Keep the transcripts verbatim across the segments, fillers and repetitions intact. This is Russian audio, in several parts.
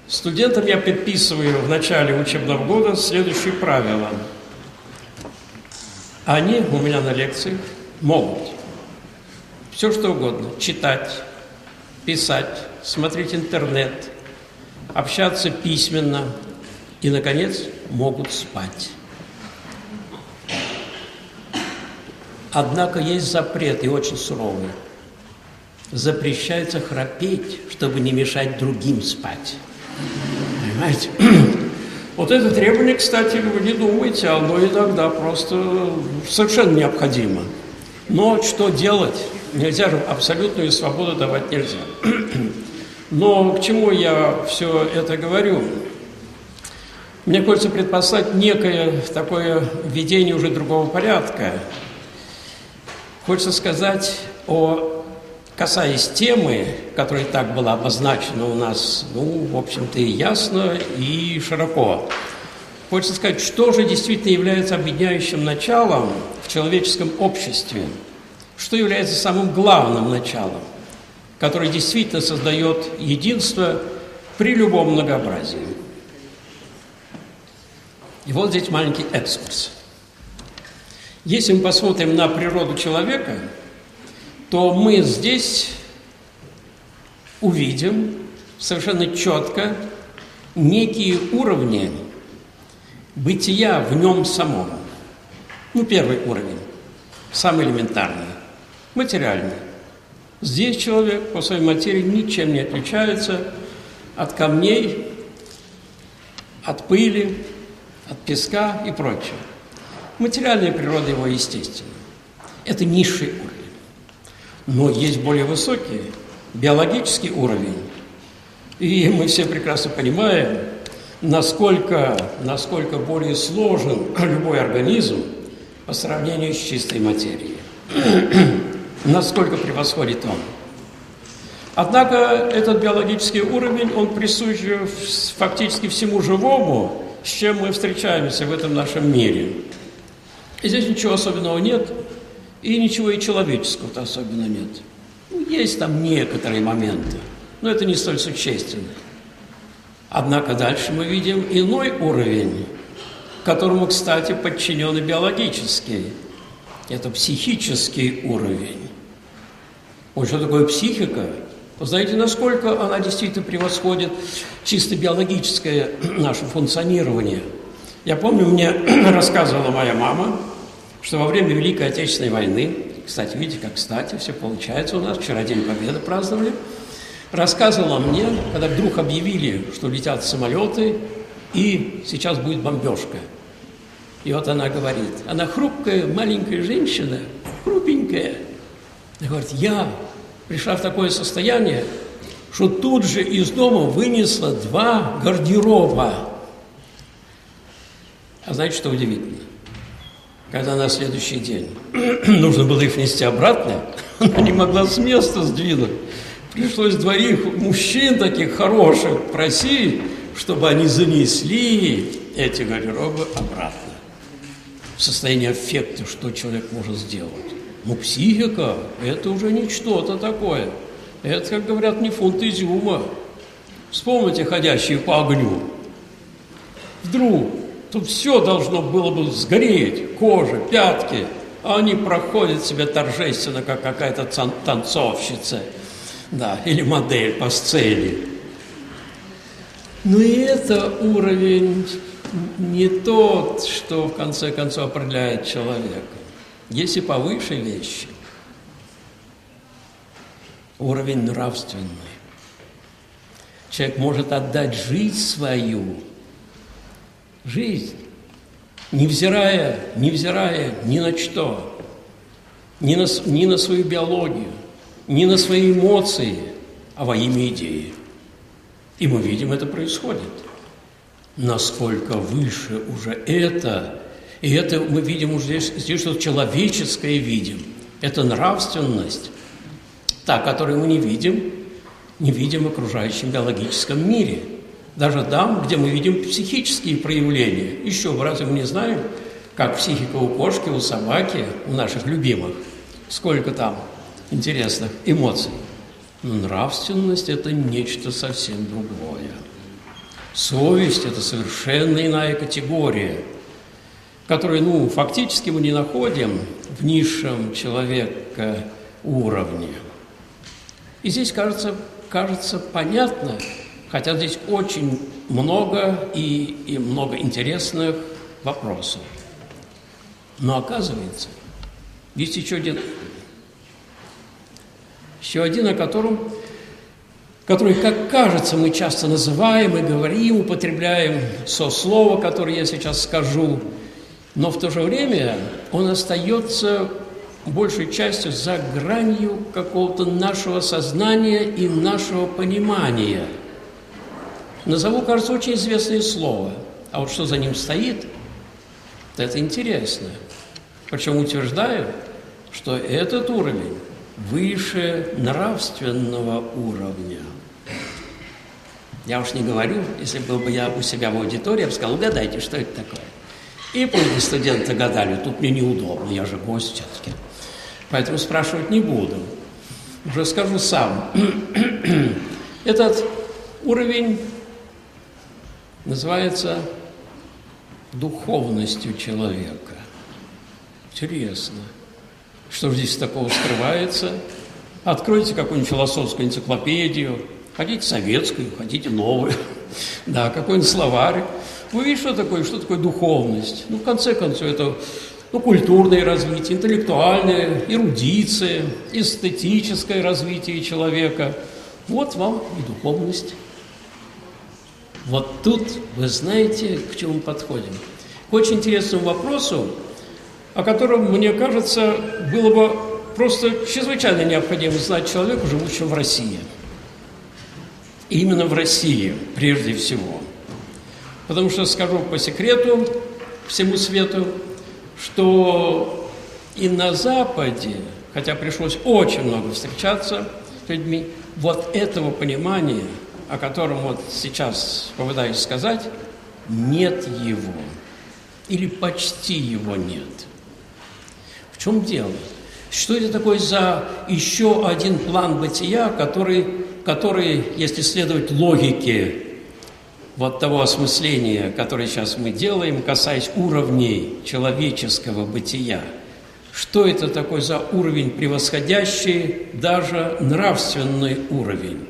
Студентам я предписываю в начале учебного года следующие правила. Они у меня на лекциях могут все что угодно читать, писать, смотреть интернет, общаться письменно и, наконец, могут спать. Однако есть запрет, и очень суровый. Запрещается храпеть, чтобы не мешать другим спать. Понимаете? Вот это требование, кстати, вы не думайте, оно иногда просто совершенно необходимо. Но что делать? Нельзя же абсолютную свободу давать нельзя. Но к чему я все это говорю? Мне хочется предпослать некое такое введение уже другого порядка. Хочется сказать о, касаясь темы, которая так была обозначена у нас, ну, в общем-то, и ясно, и широко. Хочется сказать, что же действительно является объединяющим началом в человеческом обществе, что является самым главным началом, которое действительно создает единство при любом многообразии. И вот здесь маленький экскурс. Если мы посмотрим на природу человека, то мы здесь увидим совершенно четко некие уровни бытия в нем самом. Ну, первый уровень, самый элементарный, материальный. Здесь человек по своей материи ничем не отличается от камней, от пыли, от песка и прочего. Материальная природа его естественна. Это низший уровень. Но есть более высокий, биологический уровень. И мы все прекрасно понимаем, насколько, насколько более сложен любой организм по сравнению с чистой материей. Насколько превосходит он. Однако этот биологический уровень, он присущ фактически всему живому, с чем мы встречаемся в этом нашем мире. И здесь ничего особенного нет, и ничего и человеческого-то особенно нет. Ну, есть там некоторые моменты, но это не столь существенно. Однако дальше мы видим иной уровень, которому, кстати, подчинен и биологический. Это психический уровень. Вот что такое психика? Вы знаете, насколько она действительно превосходит чисто биологическое наше функционирование. Я помню, мне рассказывала моя мама, что во время Великой Отечественной войны, кстати, видите, как кстати все получается у нас, вчера День Победы праздновали, рассказывала мне, когда вдруг объявили, что летят самолеты, и сейчас будет бомбежка. И вот она говорит, она хрупкая, маленькая женщина, хрупенькая. Она говорит, я пришла в такое состояние, что тут же из дома вынесла два гардероба. А знаете, что удивительно? Когда на следующий день нужно было их нести обратно, она не могла с места сдвинуть. Пришлось двоих мужчин таких хороших просить, чтобы они занесли эти гардеробы обратно. В состоянии аффекта, что человек может сделать. Ну, психика – это уже не что-то такое. Это, как говорят, не фунт изюма. Вспомните «Ходящие по огню». Вдруг тут все должно было бы сгореть, кожа, пятки, а они проходят себя торжественно, как какая-то танцовщица, да, или модель по сцене. Но и это уровень не тот, что в конце концов определяет человека. Есть и повыше вещи. Уровень нравственный. Человек может отдать жизнь свою, жизнь, невзирая, невзирая ни на что, ни на, ни на свою биологию, ни на свои эмоции, а во имя идеи. И мы видим, это происходит. Насколько выше уже это, и это мы видим уже здесь, здесь что-то человеческое видим. Это нравственность, та, которую мы не видим, не видим в окружающем биологическом мире. Даже там, где мы видим психические проявления. Еще разве мы не знаем, как психика у кошки, у собаки, у наших любимых? Сколько там интересных эмоций. Но нравственность – это нечто совсем другое. Совесть – это совершенно иная категория, которую, ну, фактически мы не находим в низшем человека уровне. И здесь, кажется, кажется понятно, хотя здесь очень много и, и много интересных вопросов. Но оказывается, есть еще один, еще один, о котором, который, как кажется, мы часто называем и говорим, употребляем со слова, которое я сейчас скажу, но в то же время он остается большей частью за гранью какого-то нашего сознания и нашего понимания. Назову, кажется, очень известное слово, а вот что за ним стоит, это интересно. Причем утверждаю, что этот уровень выше нравственного уровня. Я уж не говорю, если был бы я у себя в аудитории, я бы сказал, угадайте, что это такое. И пусть студенты гадали, тут мне неудобно, я же гость все-таки. Поэтому спрашивать не буду. Уже скажу сам. Этот уровень называется духовностью человека. Интересно. Что же здесь такого скрывается? Откройте какую-нибудь философскую энциклопедию, хотите советскую, хотите новую, да, какой-нибудь словарь. Вы видите, что такое, что такое духовность? Ну, в конце концов, это ну, культурное развитие, интеллектуальное, эрудиция, эстетическое развитие человека. Вот вам и духовность. Вот тут, вы знаете, к чему мы подходим. К очень интересному вопросу, о котором, мне кажется, было бы просто чрезвычайно необходимо знать человеку, живущему в России. И именно в России, прежде всего. Потому что, скажу по секрету всему свету, что и на Западе, хотя пришлось очень много встречаться с людьми, вот этого понимания, о котором вот сейчас попытаюсь сказать, нет его. Или почти его нет. В чем дело? Что это такое за еще один план бытия, который, который, если следовать логике вот того осмысления, которое сейчас мы делаем, касаясь уровней человеческого бытия, что это такое за уровень, превосходящий даже нравственный уровень?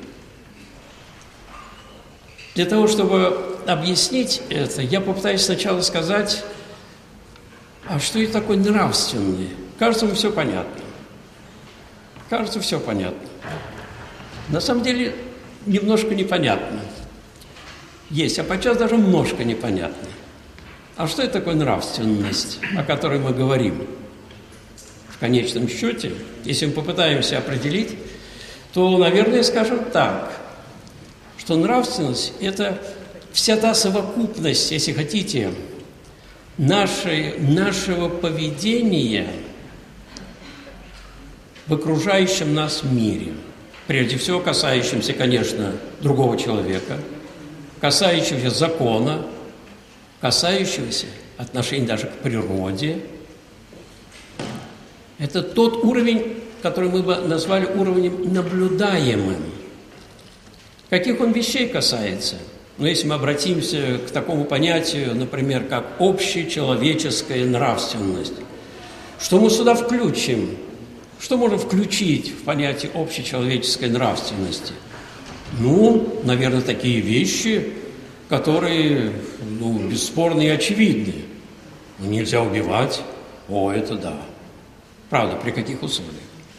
Для того, чтобы объяснить это, я попытаюсь сначала сказать, а что это такое нравственный? Кажется, мне все понятно. Кажется, все понятно. На самом деле, немножко непонятно. Есть, а подчас даже немножко непонятно. А что это такое нравственность, о которой мы говорим? В конечном счете, если мы попытаемся определить, то, наверное, скажем так, что нравственность – это вся та совокупность, если хотите, нашей, нашего поведения в окружающем нас мире. Прежде всего, касающимся, конечно, другого человека, касающегося закона, касающегося отношений даже к природе. Это тот уровень, который мы бы назвали уровнем наблюдаемым. Каких он вещей касается? Ну, если мы обратимся к такому понятию, например, как общечеловеческая нравственность, что мы сюда включим? Что можно включить в понятие общечеловеческой нравственности? Ну, наверное, такие вещи, которые, ну, бесспорны и очевидны. Ну, нельзя убивать. О, это да. Правда, при каких условиях?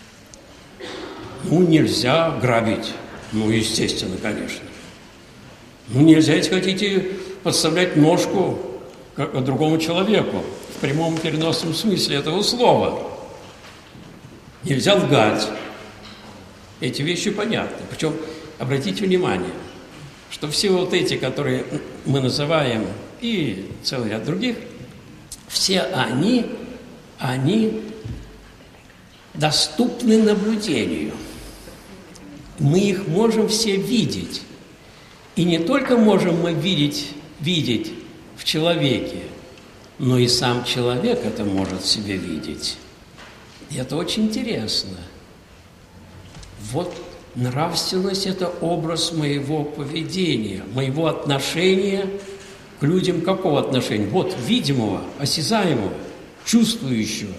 Ну, нельзя грабить. Ну, естественно, конечно. Ну, нельзя, если хотите, подставлять ножку к другому человеку в прямом и переносном смысле этого слова. Нельзя лгать. Эти вещи понятны. Причем, обратите внимание, что все вот эти, которые мы называем, и целый ряд других, все они, они доступны наблюдению. Мы их можем все видеть. И не только можем мы видеть, видеть в человеке, но и сам человек это может в себе видеть. И это очень интересно. Вот Нравственность – это образ моего поведения, моего отношения к людям. Какого отношения? Вот, видимого, осязаемого, чувствующего.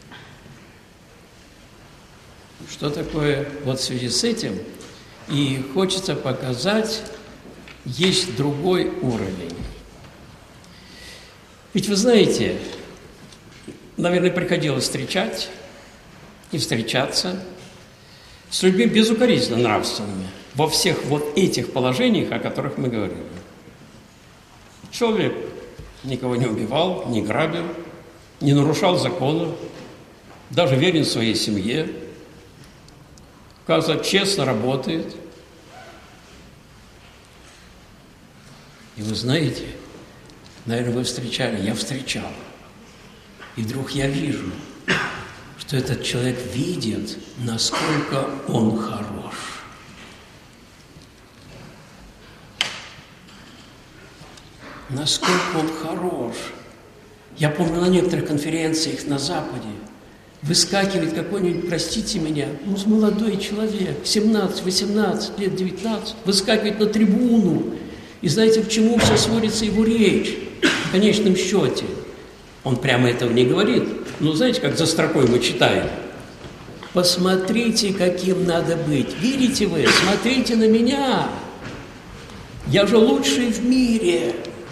Что такое вот в связи с этим? И хочется показать, есть другой уровень. Ведь вы знаете, наверное, приходилось встречать и встречаться с людьми безукоризненно нравственными во всех вот этих положениях, о которых мы говорили. Человек никого не убивал, не грабил, не нарушал закона, даже верен своей семье, кажется, честно работает. И вы знаете, наверное, вы встречали, я встречал, и вдруг я вижу, что этот человек видит, насколько он хорош. Насколько он хорош. Я помню, на некоторых конференциях на Западе выскакивает какой-нибудь, простите меня, ну, молодой человек, семнадцать, восемнадцать лет, девятнадцать, выскакивает на трибуну. И знаете, к чему все сводится его речь? В конечном счете. Он прямо этого не говорит. Но знаете, как за строкой мы читаем? Посмотрите, каким надо быть. Видите вы? Смотрите на меня. Я же лучший в мире.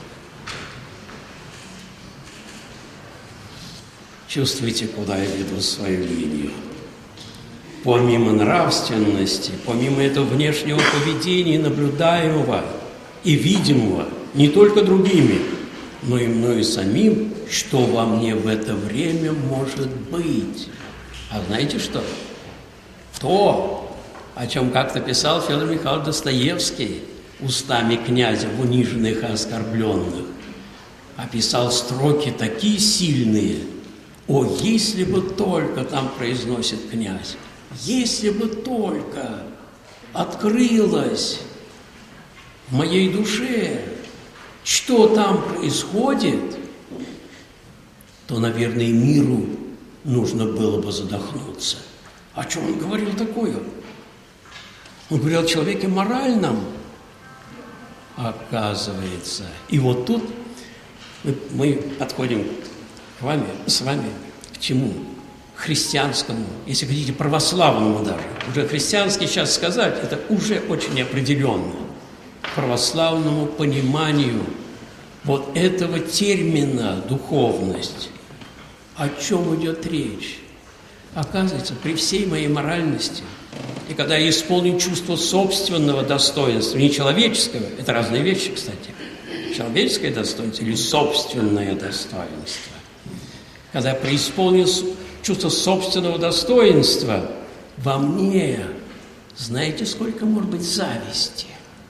Чувствуете, куда я веду свою линию? Помимо нравственности, помимо этого внешнего поведения, наблюдаемого и видимого не только другими, но и мною самим, что во мне в это время может быть. А знаете что? То, о чем как-то писал Федор Михайлович Достоевский устами князя в униженных и оскорбленных, описал строки такие сильные. О, если бы только, там произносит князь, если бы только открылось в моей душе, что там происходит, то, наверное, миру нужно было бы задохнуться. О чем он говорил такое? Он говорил о человеке моральном, оказывается. И вот тут мы, мы подходим к вами, с вами к чему? Христианскому, если хотите, православному даже. Уже христианский сейчас сказать, это уже очень определенно. Православному пониманию вот этого термина «духовность». О чем идет речь? Оказывается, при всей моей моральности, и когда я исполню чувство собственного достоинства, не человеческого, это разные вещи, кстати, человеческое достоинство или собственное достоинство, когда я преисполню чувство собственного достоинства, во мне, знаете, сколько может быть зависти,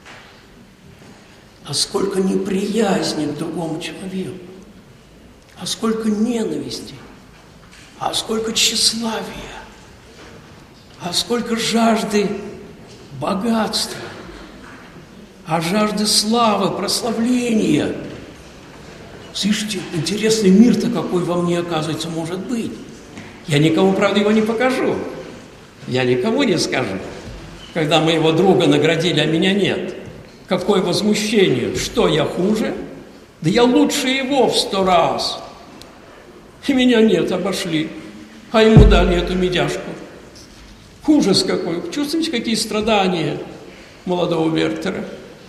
а сколько неприязни к другому человеку, а сколько ненависти, а сколько тщеславия, а сколько жажды богатства, а жажды славы, прославления. Слышите, интересный мир-то какой во мне, оказывается, может быть. Я никому, правда, его не покажу. Я никому не скажу. Когда моего друга наградили, а меня нет. Какое возмущение. Что, я хуже? Да я лучше его в сто раз. И меня нет, обошли. А ему дали эту медяшку. Ужас какой. Чувствуете, какие страдания молодого Вертера?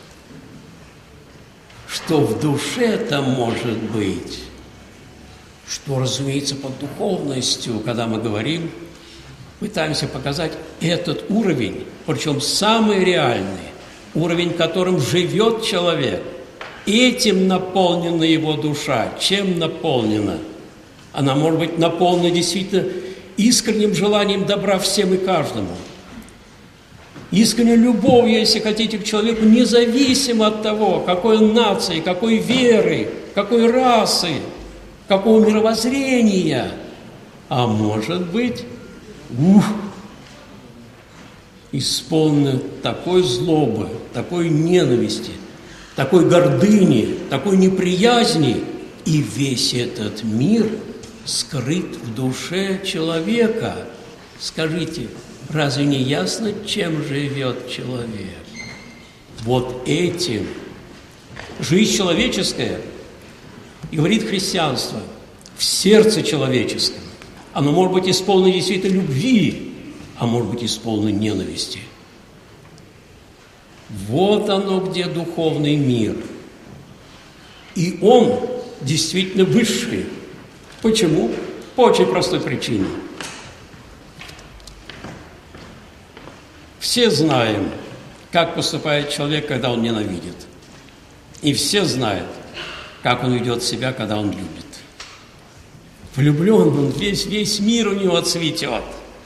Что в душе-то может быть? Что, разумеется, под духовностью, когда мы говорим, пытаемся показать этот уровень, причем самый реальный, уровень, которым живет человек. Этим наполнена его душа. Чем наполнена? Она может быть наполнена действительно искренним желанием добра всем и каждому. Искренней любовью, если хотите, к человеку, независимо от того, какой он нации, какой веры, какой расы, какого мировоззрения. А может быть, ух, исполнен такой злобы, такой ненависти, такой гордыни, такой неприязни, и весь этот мир скрыт в душе человека. Скажите, Разве не ясно, чем живет человек? Вот этим. Жизнь человеческая, и говорит христианство, в сердце человеческом. Оно может быть исполнено действительно любви, а может быть исполнено ненависти. Вот оно, где духовный мир. И он действительно высший. Почему? По очень простой причине. Все знаем, как поступает человек, когда он ненавидит. И все знают, как он ведет себя, когда он любит. Влюблен он, весь, весь мир у него цветет.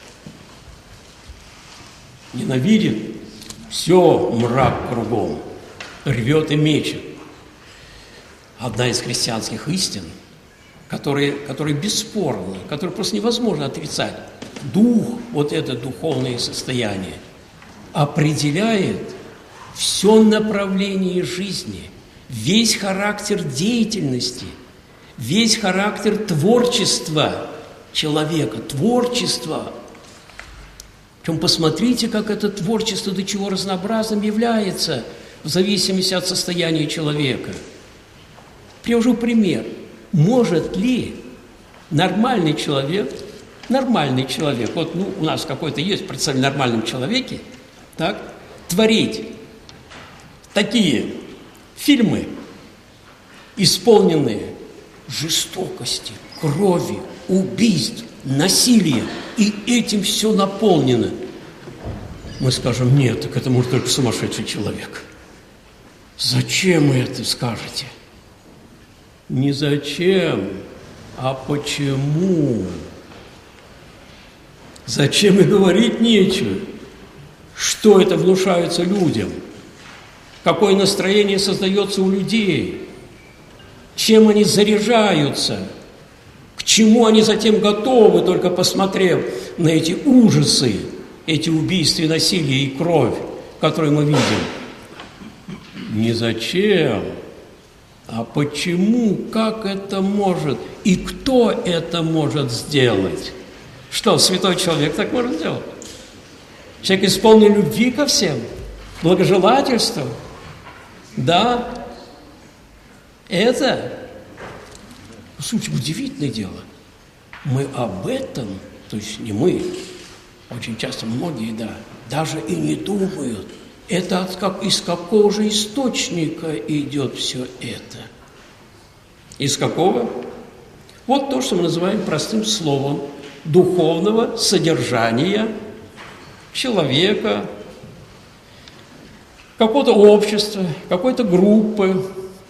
Ненавидит, все, мрак кругом, рвет и мечет. Одна из христианских истин, которые, которые бесспорны, которые просто невозможно отрицать. Дух, вот это духовное состояние, определяет все направление жизни, весь характер деятельности, весь характер творчества человека, творчества. Причем посмотрите, как это творчество до чего разнообразным является в зависимости от состояния человека. Привожу пример. Может ли нормальный человек, нормальный человек, вот ну, у нас какой-то есть представление о нормальном человеке, так, творить такие фильмы, исполненные жестокости, крови, убийств, насилия, и этим все наполнено? Мы скажем: нет, так это может только сумасшедший человек. Зачем вы это скажете? Не зачем, а почему? Зачем и говорить нечего? Что это внушается людям? Какое настроение создается у людей? Чем они заряжаются? К чему они затем готовы, только посмотрев на эти ужасы, эти убийства, насилие и кровь, которые мы видим? Не зачем, а почему, как это может, и кто это может сделать? Что, святой человек так может сделать? Человек исполнен любви ко всем, благожелательства. Да, это, в сути, удивительное дело. Мы об этом, то есть не мы, очень часто многие, да, даже и не думают. Это от как, из какого же источника идет все это? Из какого? Вот то, что мы называем простым словом духовного содержания человека, какого-то общества, какой-то группы,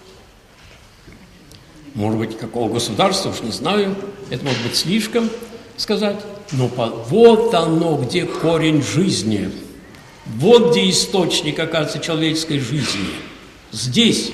может быть, какого государства, уж не знаю, это может быть слишком сказать, но по, вот оно, где корень жизни, вот где источник, оказывается, человеческой жизни. Здесь.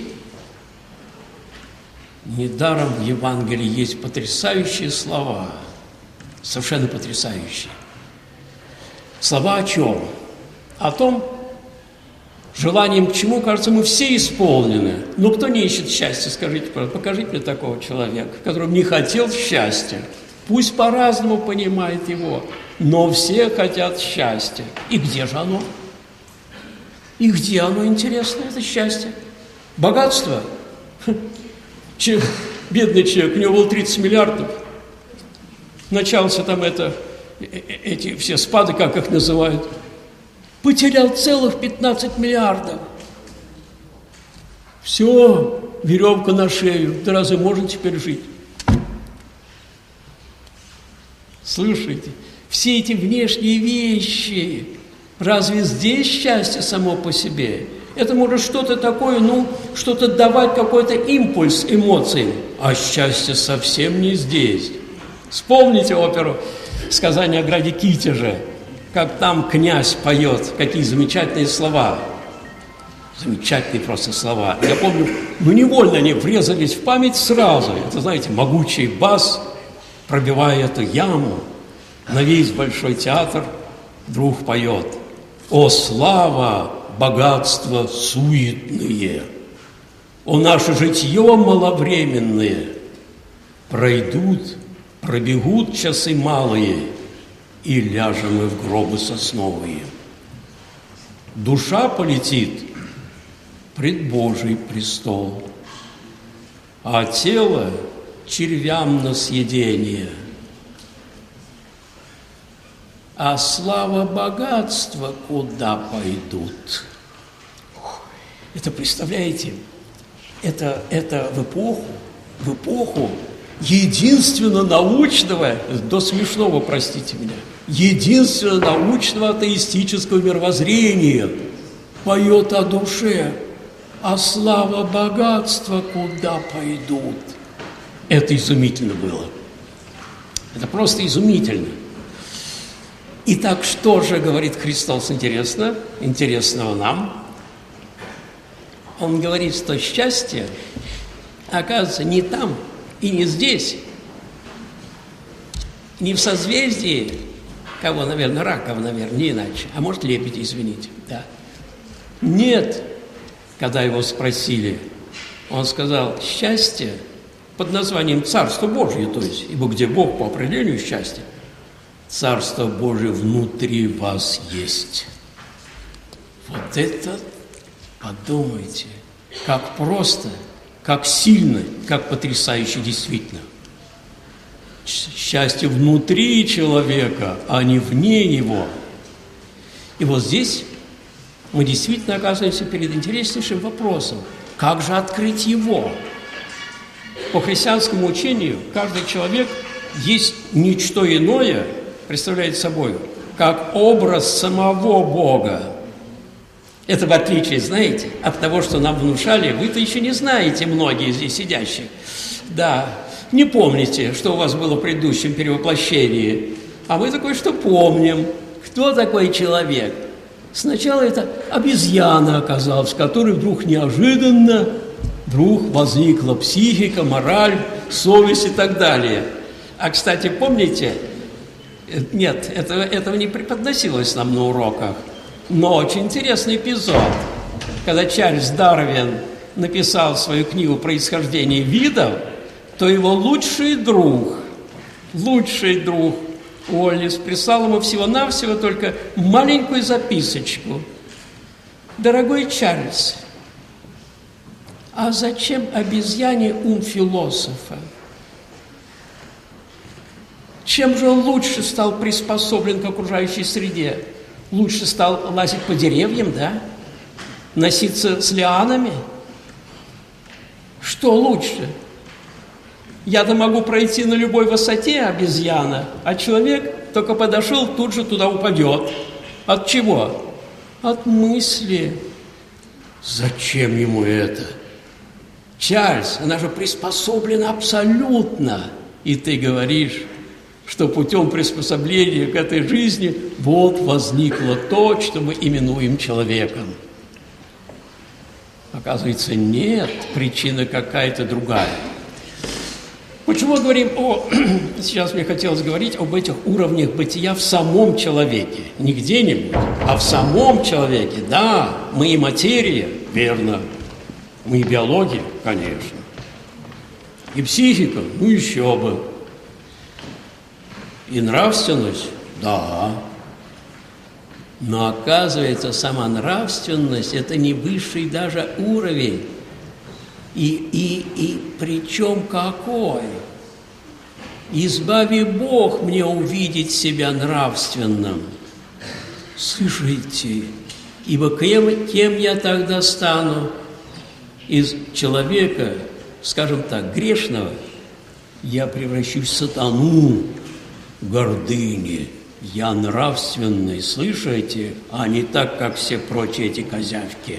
Недаром в Евангелии есть потрясающие слова, совершенно потрясающие. Слова о чем? О том, желанием к чему, кажется, мы все исполнены. Но кто не ищет счастья, скажите, пожалуйста, покажите мне такого человека, который не хотел счастья. Пусть по-разному понимает его, но все хотят счастья. И где же оно? И где оно, интересно, это счастье? Богатство? Че, бедный человек, у него было тридцать миллиардов. Начался там это, эти все спады, как их называют. Потерял целых пятнадцать миллиардов. Все, веревка на шею. Да разве можно теперь жить? Слушайте, все эти внешние вещи, разве здесь счастье само по себе? Это может что-то такое, ну, что-то давать, какой-то импульс эмоций. А счастье совсем не здесь. Вспомните оперу «Сказание о графе Китеже», как там князь поет, какие замечательные слова. Замечательные просто слова. Я помню, ну, невольно они врезались в память сразу. Это, знаете, могучий бас, пробивая эту яму, на весь большой театр вдруг поет: «О, слава, богатство суетные! О, наше житье маловременные! Пройдут, пробегут часы малые, и ляжем мы в гробы сосновые. Душа полетит пред Божий престол, а тело червям на съедение. А слава богатства куда пойдут? Это, представляете, это, это в эпоху, в эпоху единственно научного, до смешного, простите меня, единственно научного атеистического мировоззрения поет о душе, а слава богатства куда пойдут? Это изумительно было. Это просто изумительно. Итак, что же говорит Христос интересно, интересного нам? Он говорит, что счастье, оказывается, не там и не здесь, не в созвездии, кого, наверное, раков, наверное, не иначе, а может, лебеди, извините, да. Нет, когда его спросили, он сказал, счастье под названием Царство Божье, то есть, ибо где Бог по определению счастья, Царство Божие внутри вас есть. Вот это, подумайте, как просто, как сильно, как потрясающе действительно. Счастье внутри человека, а не вне него. И вот здесь мы действительно оказываемся перед интереснейшим вопросом. Как же открыть его? По христианскому учению каждый человек есть ничто иное, представляет собой, как образ самого Бога. Это в отличие, знаете, от того, что нам внушали, вы-то еще не знаете, многие здесь сидящие. Да, не помните, что у вас было в предыдущем перевоплощении, а мы такое что помним. Кто такой человек? Сначала это обезьяна оказалась, в которой вдруг неожиданно вдруг возникла психика, мораль, совесть и так далее. А, кстати, помните, нет, этого, этого не преподносилось нам на уроках, но очень интересный эпизод, когда Чарльз Дарвин написал свою книгу «Происхождение видов», то его лучший друг, лучший друг Уоллес прислал ему всего-навсего только маленькую записочку. «Дорогой Чарльз, а зачем обезьяне ум философа? Чем же он лучше стал приспособлен к окружающей среде? Лучше стал лазить по деревьям, да? Носиться с лианами? Что лучше? Я-то могу пройти на любой высоте, обезьяна, а человек только подошел, тут же туда упадет. От чего? От мысли. Зачем ему это? Чарльз, она же приспособлена абсолютно. И ты говоришь, что путем приспособления к этой жизни вот возникло то, что мы именуем человеком. Оказывается, нет, причина какая-то другая. Почему говорим о... Сейчас мне хотелось говорить об этих уровнях бытия в самом человеке. Не где-нибудь, а в самом человеке. Да, мы и материя, верно. Мы и биология, конечно. И психика, ну еще бы. И нравственность, да. Но оказывается, сама нравственность – это не высший даже уровень. И, и, и причем какой? Избави Бог мне увидеть себя нравственным. Слышите, ибо кем, кем я тогда стану? Из человека, скажем так, грешного, я превращусь в сатану, гордыни. Я нравственный, слышите, а не так, как все прочие эти козявки.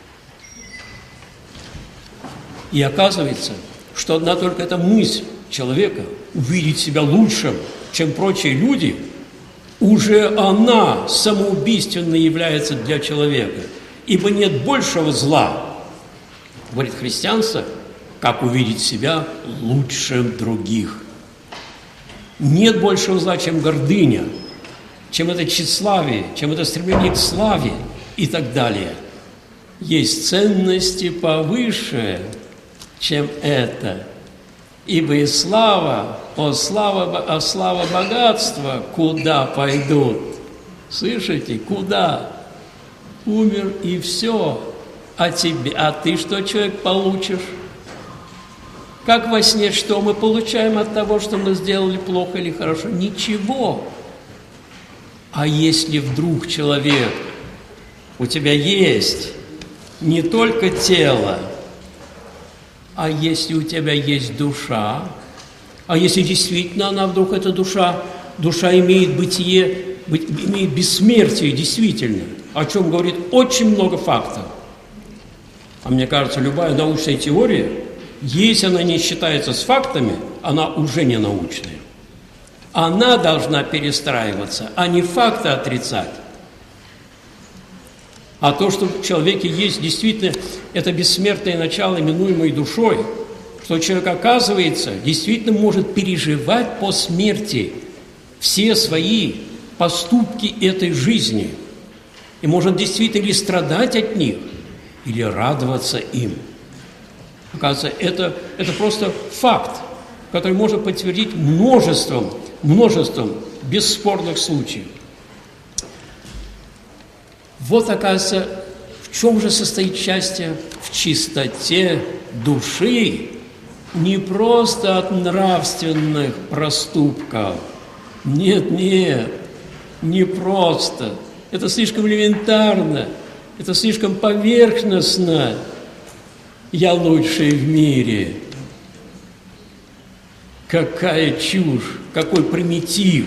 И оказывается, что одна только эта мысль человека увидеть себя лучшим, чем прочие люди, уже она самоубийственно является для человека. Ибо нет большего зла, говорит христианство, как увидеть себя лучшим других. Нет большего зла, чем гордыня, чем это тщеславие, чем это стремление к славе и так далее. Есть ценности повыше, чем это. Ибо и слава, о слава, о слава богатства, куда пойдут? Слышите, куда? Умер и все. А тебе, а ты что, человек, получишь? Как во сне, что мы получаем от того, что мы сделали плохо или хорошо? Ничего. А если вдруг, человек, у тебя есть не только тело, а если у тебя есть душа, а если действительно она вдруг, эта душа, душа имеет бытие, имеет бессмертие, действительно, о чем говорит очень много фактов. А мне кажется, любая научная теория, если она не считается с фактами, она уже не научная. Она должна перестраиваться, а не факты отрицать. А то, что в человеке есть действительно это бессмертное начало, именуемое душой, что человек, оказывается, действительно может переживать по смерти все свои поступки этой жизни. И может действительно или страдать от них, или радоваться им. Оказывается, это, это просто факт, который можно подтвердить множеством, множеством бесспорных случаев. Вот, оказывается, в чем же состоит счастье? В чистоте души, не просто от нравственных проступков. Нет, нет, не просто. Это слишком элементарно, это слишком поверхностно. Я лучший в мире. Какая чушь, какой примитив.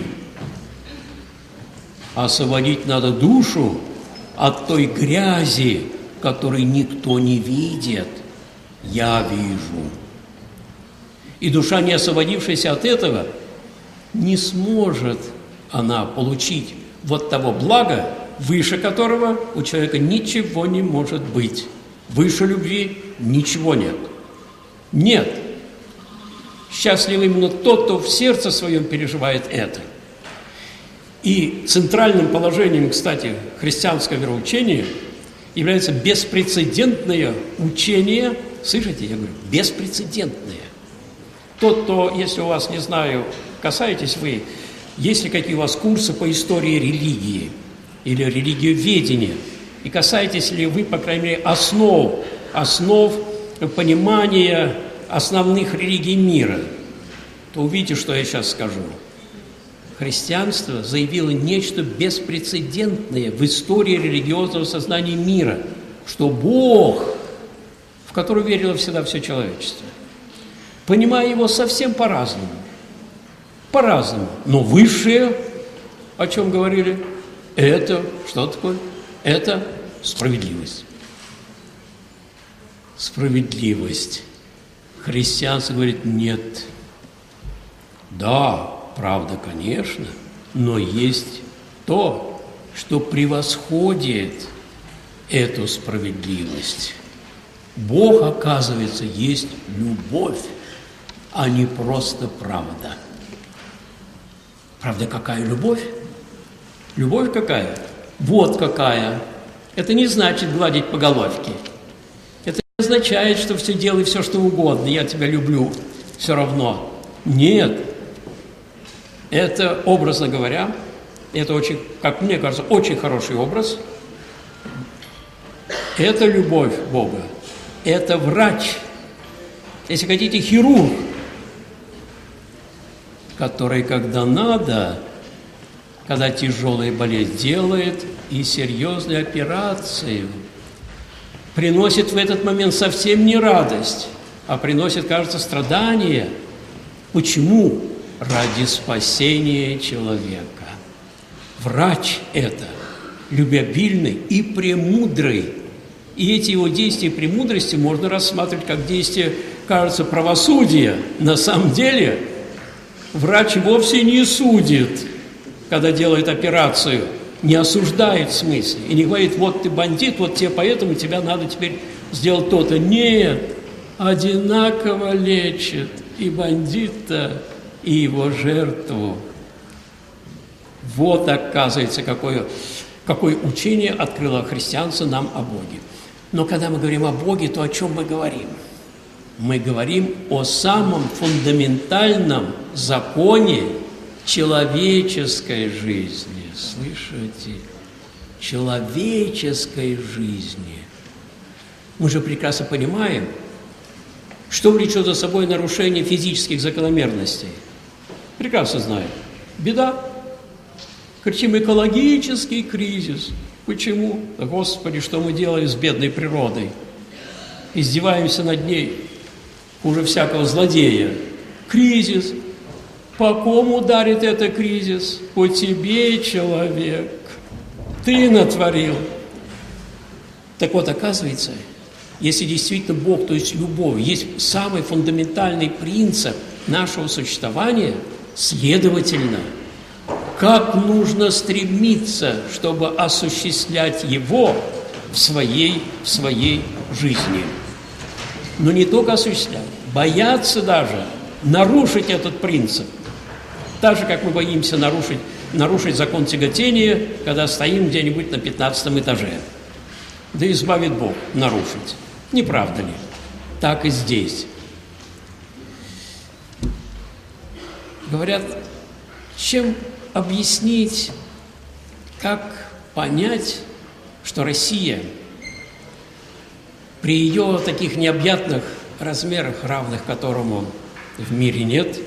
Освободить надо душу от той грязи, которой никто не видит. Я вижу. И душа, не освободившаяся от этого, не сможет она получить вот того блага, выше которого у человека ничего не может быть. Выше любви ничего нет. Нет. Счастлив именно тот, кто в сердце своем переживает это. И центральным положением, кстати, христианского вероучения является беспрецедентное учение. Слышите, я говорю, беспрецедентное. Тот, кто, если у вас, не знаю, касаетесь вы, есть ли какие у вас курсы по истории религии или религиоведения, и касаетесь ли вы, по крайней мере, основ, основ понимания основных религий мира, то увидите, что я сейчас скажу. Христианство заявило нечто беспрецедентное в истории религиозного сознания мира, что Бог, в который верило всегда все человечество, понимая его совсем по-разному, по-разному, но высшее, о чем говорили, это, что такое? Это справедливость. Справедливость. Христианство говорит, нет. Да, правда, конечно, но есть то, что превосходит эту справедливость. Бог, оказывается, есть любовь, а не просто правда. Правда, какая любовь? Любовь какая? Вот какая. Это не значит гладить по головке. Это не означает, что все делай все, что угодно, я тебя люблю все равно. Нет. Это, образно говоря, это очень, как мне кажется, очень хороший образ. Это любовь Бога. Это врач. Если хотите, хирург, который, когда надо, когда тяжелая болезнь, делает и серьезную операцию, приносит в этот момент совсем не радость, а приносит, кажется, страдания. Почему? Ради спасения человека. Врач это любвеобильный и премудрый. И эти его действия и премудрости можно рассматривать как действия, кажется, правосудия. На самом деле врач вовсе не судит, когда делает операцию, не осуждает в смысле. И не говорит, вот ты бандит, вот тебе поэтому тебя надо теперь сделать то-то. Нет, одинаково лечит и бандита, и его жертву. Вот, оказывается, какое, какое учение открыло христианство нам о Боге. Но когда мы говорим о Боге, то о чем мы говорим? Мы говорим о самом фундаментальном законе человеческой жизни. Слышите? Человеческой жизни. Мы же прекрасно понимаем, что влечет за собой нарушение физических закономерностей. Прекрасно знаем. Беда. Кричим: экологический кризис. Почему? Да, Господи, что мы делали с бедной природой? Издеваемся над ней хуже всякого злодея. Кризис. По кому ударит это кризис? По тебе, человек. Ты натворил. Так вот, оказывается, если действительно Бог, то есть любовь, есть самый фундаментальный принцип нашего существования, следовательно, как нужно стремиться, чтобы осуществлять его в своей, в своей жизни. Но не только осуществлять, бояться даже нарушить этот принцип. Так же, как мы боимся нарушить, нарушить закон тяготения, когда стоим где-нибудь на пятнадцатом этаже. Да избавит Бог нарушить. Не правда ли? Так и здесь. Говорят, чем объяснить, как понять, что Россия при ее таких необъятных размерах, равных которому в мире нет,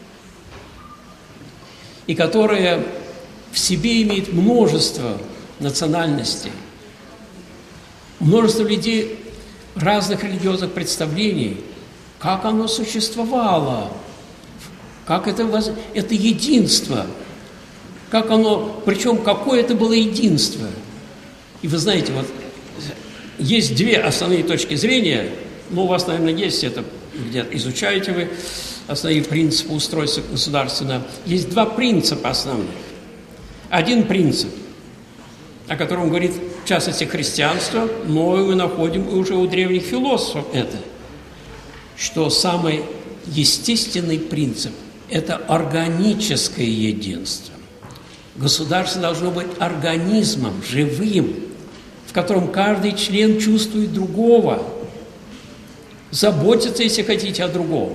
и которая в себе имеет множество национальностей, множество людей разных религиозных представлений, как оно существовало, как это, воз... это единство, как оно, причем какое это было единство. И вы знаете, вот есть две основные точки зрения, ну, у вас, наверное, есть это, где-то изучаете вы основные принципы устройства государственного. Есть два принципа основных. Один принцип, о котором говорит, в частности, христианство, но мы находим уже у древних философов это, что самый естественный принцип – это органическое единство. Государство должно быть организмом, живым, в котором каждый член чувствует другого, заботится, если хотите, о другом.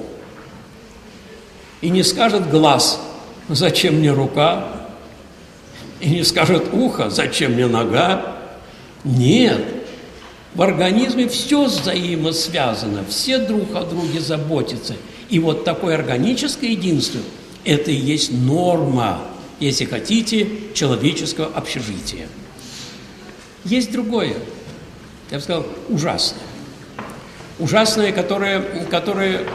И не скажет глаз: зачем мне рука? И не скажет ухо: зачем мне нога? Нет. В организме все взаимосвязано, все друг о друге заботятся. И вот такое органическое единство – это и есть норма, если хотите, человеческого общежития. Есть другое, я бы сказал, ужасное. Ужасное, которое, которое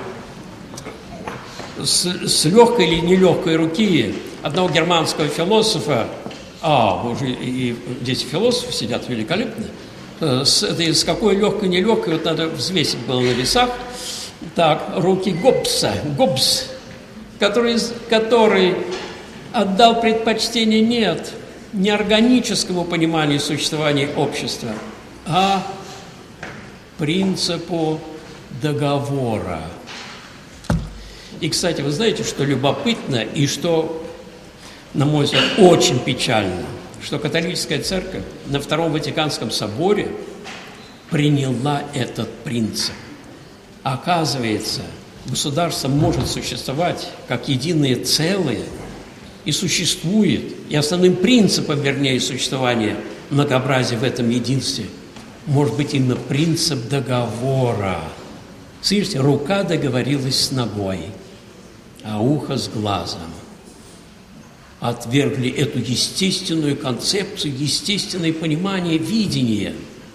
с, с легкой или нелегкой руки одного германского философа, а, уже и здесь философы сидят великолепно, с, этой, с какой легкой, нелегкой, вот надо взвесить было на весах, так, руки Гоббса, Гоббс, который, который отдал предпочтение нет не органическому пониманию существования общества, а принципу договора. И, кстати, вы знаете, что любопытно и что, на мой взгляд, очень печально, что католическая церковь на Втором Ватиканском соборе приняла этот принцип. Оказывается, государство может существовать как единое целое и существует, и основным принципом, вернее, существования многообразия в этом единстве может быть именно принцип договора. Слышите, рука договорилась с ногой, а ухо с глазом. Отвергли эту естественную концепцию, естественное понимание, видение.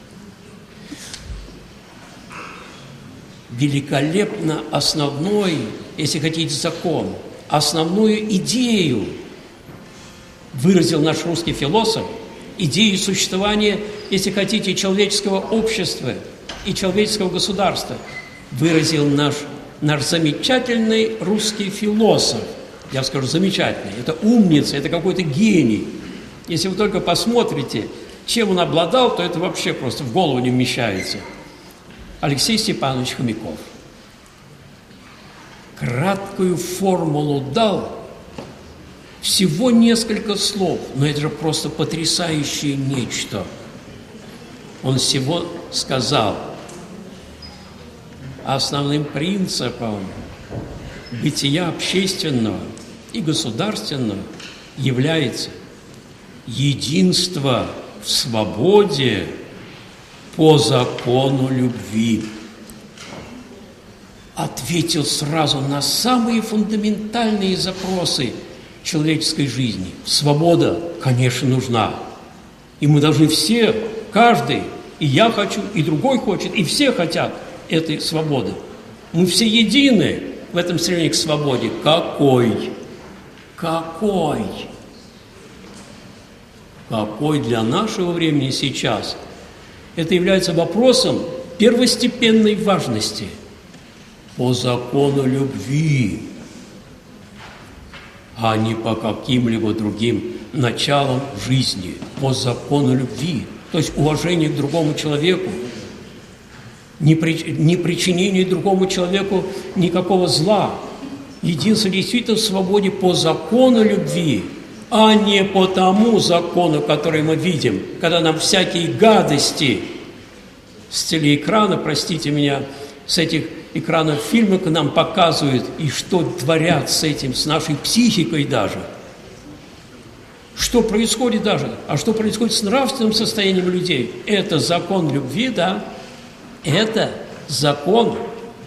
Великолепно основной, если хотите, закон, основную идею выразил наш русский философ, идею существования, если хотите, человеческого общества и человеческого государства, выразил наш, наш замечательный русский философ. Я скажу, замечательный. Это умница, это какой-то гений. Если вы только посмотрите, чем он обладал, то это вообще просто в голову не вмещается. Алексей Степанович Хомяков. Краткую формулу дал, всего несколько слов, но это же просто потрясающее нечто. Он всего сказал: основным принципом бытия общественного и государственного является единство в свободе по закону любви. Ответил сразу на самые фундаментальные запросы человеческой жизни. Свобода, конечно, нужна. И мы должны все, каждый, и я хочу, и другой хочет, и все хотят этой свободы. Мы все едины в этом стремлении к свободе. Какой? Какой? Какой для нашего времени сейчас? Это является вопросом первостепенной важности. По закону любви, а не по каким-либо другим началам жизни. По закону любви, то есть уважение к другому человеку, не, при, не причинение другому человеку никакого зла. Единство действительно в свободе по закону любви, а не по тому закону, который мы видим, когда нам всякие гадости с телеэкрана, простите меня, с этих экранов фильма к нам показывают, и что творят с этим, с нашей психикой даже. Что происходит даже, а что происходит с нравственным состоянием людей? Это закон любви, да? Это закон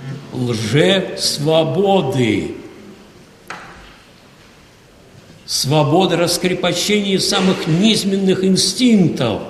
лже-свободы. Свобода раскрепощения самых низменных инстинктов.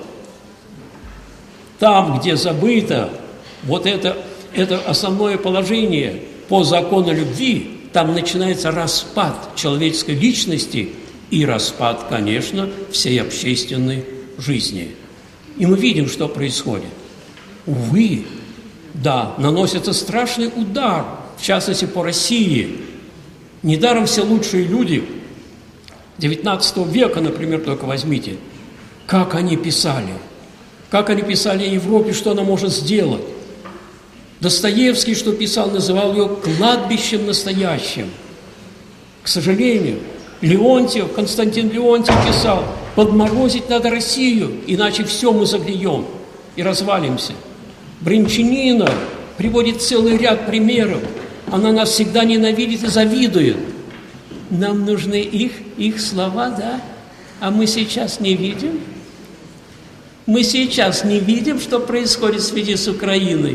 Там, где забыто вот это, это основное положение по закону любви, там начинается распад человеческой личности и распад, конечно, всей общественной жизни. И мы видим, что происходит. Увы, да, наносится страшный удар, в частности, по России. Недаром все лучшие люди девятнадцатого века, например, только возьмите, как они писали, как они писали о Европе, что она может сделать. Достоевский, что писал, называл ее кладбищем настоящим. К сожалению, Леонтьев, Константин Леонтьев писал, подморозить надо Россию, иначе все мы загнием и развалимся. Бринчанинов приводит целый ряд примеров. Она нас всегда ненавидит и завидует. Нам нужны их, их слова, да? А мы сейчас не видим. Мы сейчас не видим, что происходит в связи с Украиной.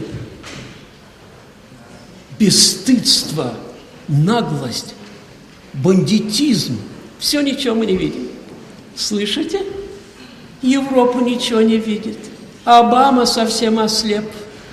Бесстыдство, наглость, бандитизм. Все ничего мы не видим. Слышите? Европа ничего не видит. Обама совсем ослеп.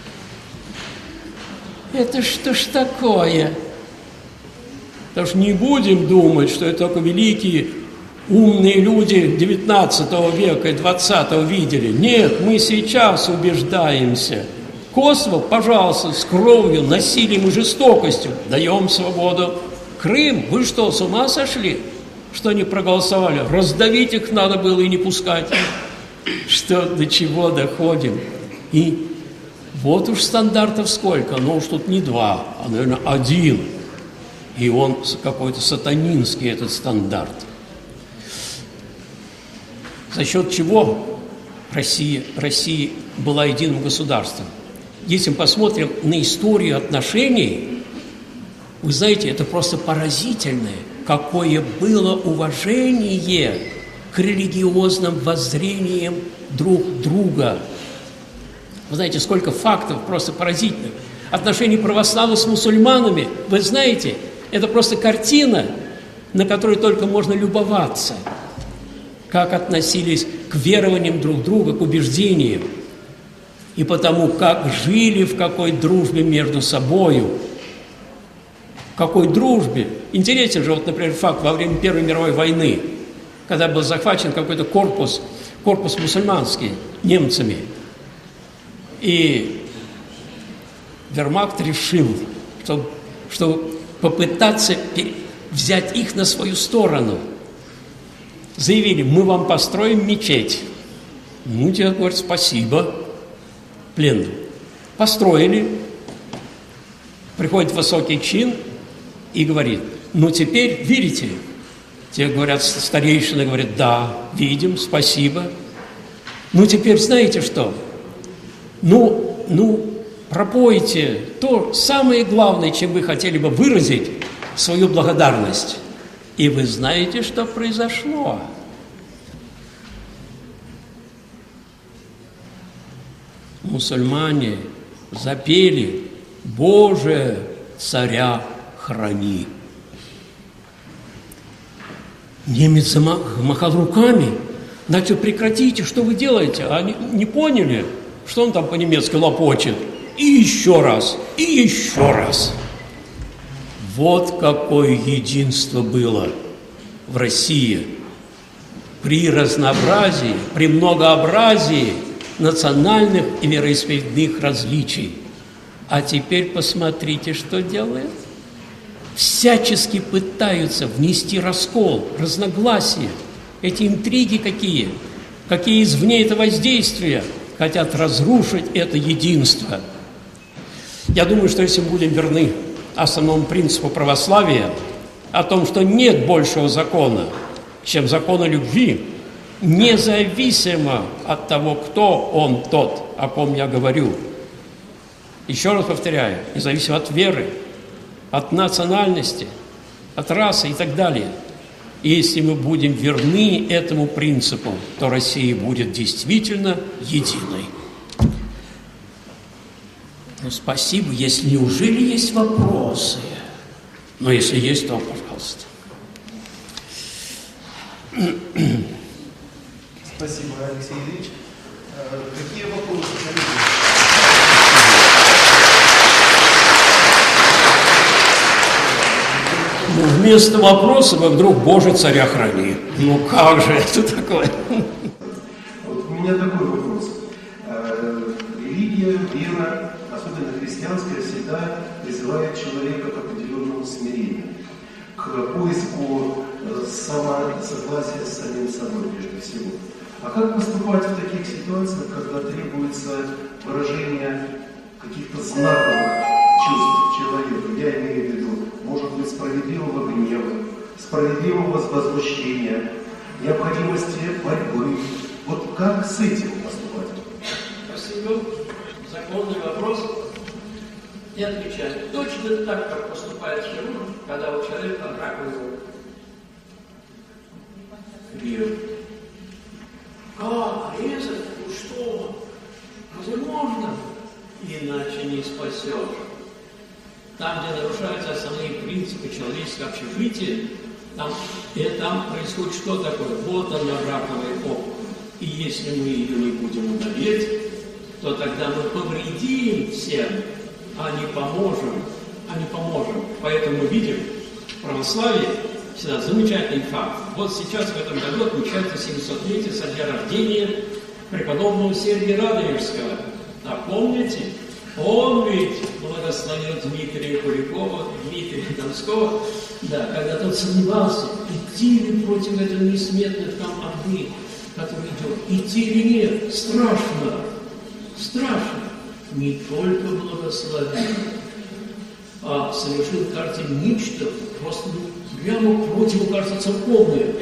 Это что ж такое? Потому что не будем думать, что это только великие умные люди девятнадцатого века и двадцатого видели. Нет, мы сейчас убеждаемся. Косово, пожалуйста, с кровью, насилием и жестокостью даем свободу. Крым, вы что, с ума сошли, что они проголосовали? Раздавить их надо было и не пускать. Что, до чего доходим? И вот уж стандартов сколько, но уж тут не два, а, наверное, один. И он какой-то сатанинский, этот стандарт. За счет чего Россия, Россия была единым государством? Если мы посмотрим на историю отношений, вы знаете, это просто поразительное, какое было уважение к религиозным воззрениям друг друга. Вы знаете, сколько фактов просто поразительных. Отношения православных с мусульманами, вы знаете, это просто картина, на которой только можно любоваться. Как относились к верованиям друг друга, к убеждениям. И потому, как жили, в какой дружбе между собою. В какой дружбе. Интересен же, вот, например, факт во время Первой мировой войны, когда был захвачен какой-то корпус, корпус мусульманский немцами. И вермахт решил, что, что попытаться взять их на свою сторону. Заявили, мы вам построим мечеть. Ну, те говорят, спасибо. Пленным. Построили. Приходит высокий чин и говорит, ну, теперь видите? Те говорят, старейшины говорят, да, видим, спасибо. Ну, теперь знаете что? Ну, ну, пропойте то самое главное, чем вы хотели бы выразить свою благодарность. И вы знаете, что произошло. Мусульмане запели: «Боже, царя храни». Немец замахал руками, начал: прекратите, что вы делаете? А они не поняли, что он там по-немецки лопочет. И еще раз, и еще раз. Вот какое единство было в России при разнообразии, при многообразии национальных и вероисповедных различий. А теперь посмотрите, что делает. Всячески пытаются внести раскол, разногласия, эти интриги какие, какие извне это воздействия, хотят разрушить это единство. Я думаю, что если мы будем верны основному принципу православия, о том, что нет большего закона, чем закона любви, независимо от того, кто он тот, о ком я говорю. Еще раз повторяю, независимо от веры, от национальности, от расы и так далее. И если мы будем верны этому принципу, то Россия будет действительно единой. Ну, спасибо. Если неужели есть вопросы? Но если есть, то, пожалуйста. Спасибо, Алексей Ильич. Какие вопросы? Ну, вместо вопроса вы вдруг: «Боже, царя храни». Ну как же это такое? Вот у меня такой вопрос. Религия, вера, особенно христианская, всегда призывает человека к определенному смирению, к поиску самосогласия с самим собой прежде всего. А как поступать в таких ситуациях, когда требуется выражение каких-то знаковых чувств человека? Я имею в виду, может быть, справедливого гнева, справедливого возмущения, необходимости борьбы. Вот как с этим поступать? Спасибо. Законный вопрос. И отвечаю. Точно так, как поступает хирург, когда у человека раковый режет. Как резать? Ну что? Разве можно? Иначе не спасешь. Там, где нарушаются основные принципы человеческого общежития, там, и там происходит что такое? Вот она, раковая опухоль. И если мы ее не будем удалять, то тогда мы повредим всем, а не поможем, а не поможем. Поэтому мы видим в православии всегда замечательный факт. Вот сейчас в этом году отмечается семисотлетие со дня рождения преподобного Сергия Радонежского. А помните? Он ведь благословил Дмитрия Куликова, Дмитрия Донского, да, когда тот сомневался, идти ли против этого несметных там орды, который идет, идти или нет, страшно, страшно. Не только благословил, а совершил, кажется, нечто просто прямо против, кажется, церковное.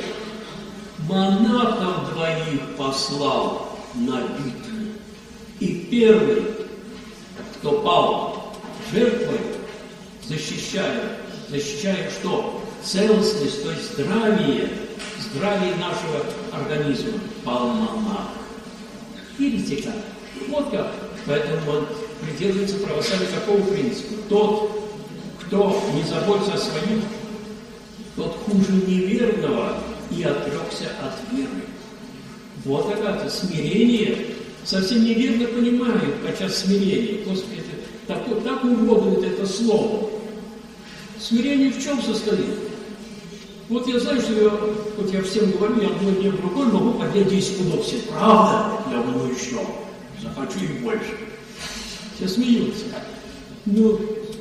Монахов двоих послал на битву. И первый, кто пал жертвой, защищая, защищая что? Целостность, то есть здравие, здравие нашего организма, пал монах. Видите как? Вот как. Поэтому он придерживается православия какого принципа? Тот, кто не заботится о своих, тот хуже неверного и отрекся от веры. Вот оказывается, смирение совсем неверно понимают, подчас смирение. Господи, это, так, так уродует это слово. Смирение в чем состоит? Вот я знаю, что я, вот я всем говорю, я одной днем рукой могу поднять десять пудов. Все, правда? Я думаю, еще. Захочу и больше. Все смеются. Ну,